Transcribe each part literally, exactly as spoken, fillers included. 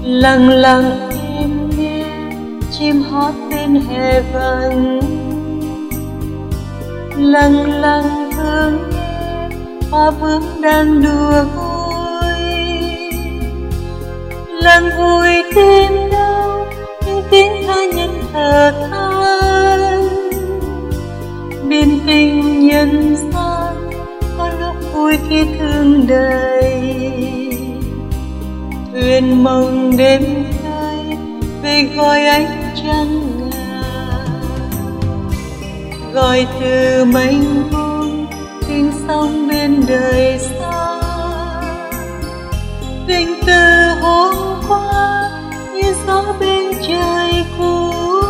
lặng lặng em nghe chim hót bên hè vắng, lặng lặng thương nghe hoa bướm đang đùa vui, lặng vui tim đau những tiếng tha nhân thở than. Biên tình nhân gian có lúc vui khi thương đầy, thuyền mộng đêm khai về gọi ánh trăng ngà, gọi từ mênh mông tình sông bên đời xa. Tình từ hôm qua như gió bên trời cũ,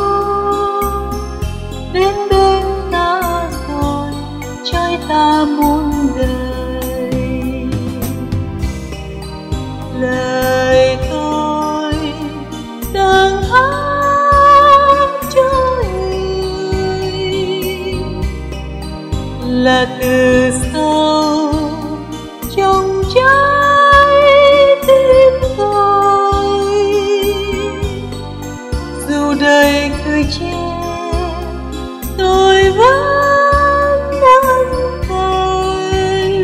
đến bên ta rồi trói ta muôn đời. Lời tôi đang hát cho người là từ sâu trong trái tim tôi. Dù đời cứ che tôi vẫn đang thành,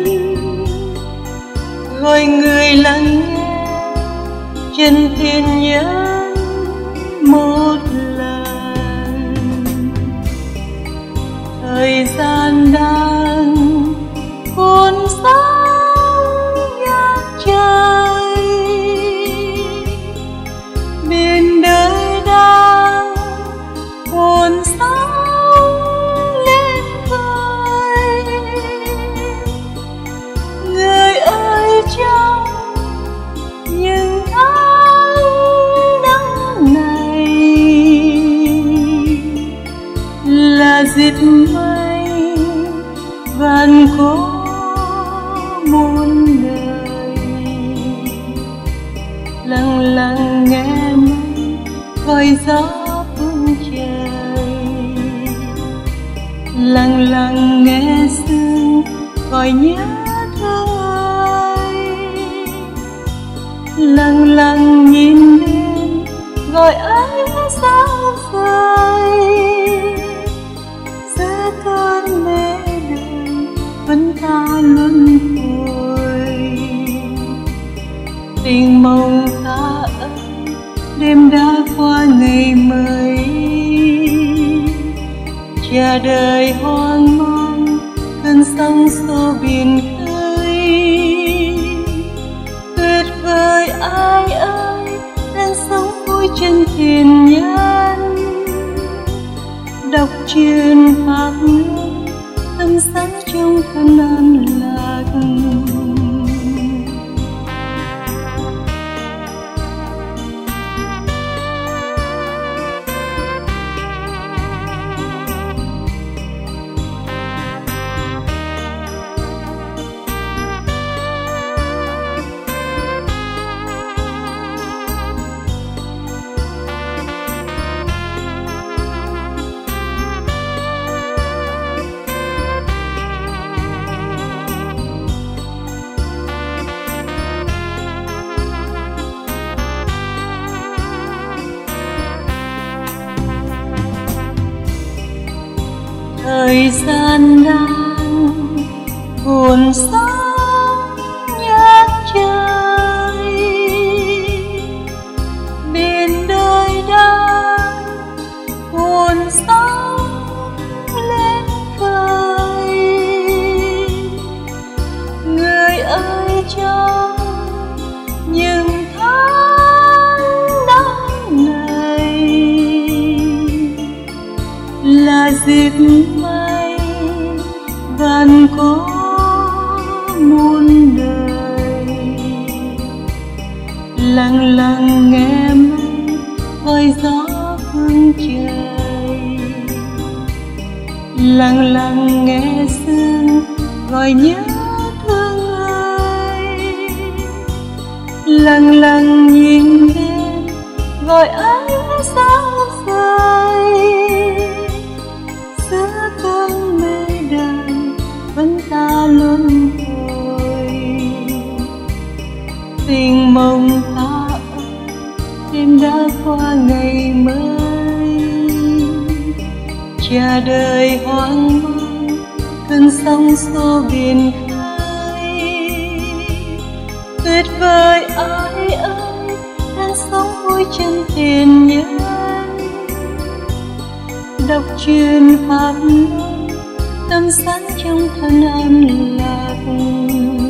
gọi người lắng nghe chân thiên nhân một lần. Thời gian đang cuốn sóng nhạc trời, bên đời đang cuốn sóng lên khơi. Người ơi trong những tháng nắng này là dịp mây vàn cố muôn đời, lặng lặng nghe mây gọi gió phương trời, lặng lặng nghe sương gọi nhớ thương ai, lặng lặng nhìn đêm gọi ánh sao rơi. Giữa cơn mê đời vẫn ta luân hồi, tình mộng ta ơi đêm đã qua ngày mới. Cha đời hoang mang cơn sóng xô biển khơi, tuyệt vời ai ơi đang sống vui chân thiên nhân. Đọc truyền pháp luân tâm sáng trong cơn an lạc. Thời gian đang cuốn sóng nhạc trời, bên đời đang cuốn sóng lên khơi. Người ơi trong những tháng nắng này là dịp mây vàn cố muôn đời, lặng lặng nghe mây gọi gió phương trời, lặng lặng nghe sương gọi nhớ thương ai, lặng lặng nhìn đêm gọi ánh sao rơi. Giữa cơn mê đời vẫn ta luân hồi, tình mộng ta ơi qua ngày mới. Cha đời hoang mang cơn sóng xô biển khơi. Tuyệt vời ai ơi đang sống vui chân tiền nhân. Đọc truyền pháp luân tâm sáng trong thân an lạc.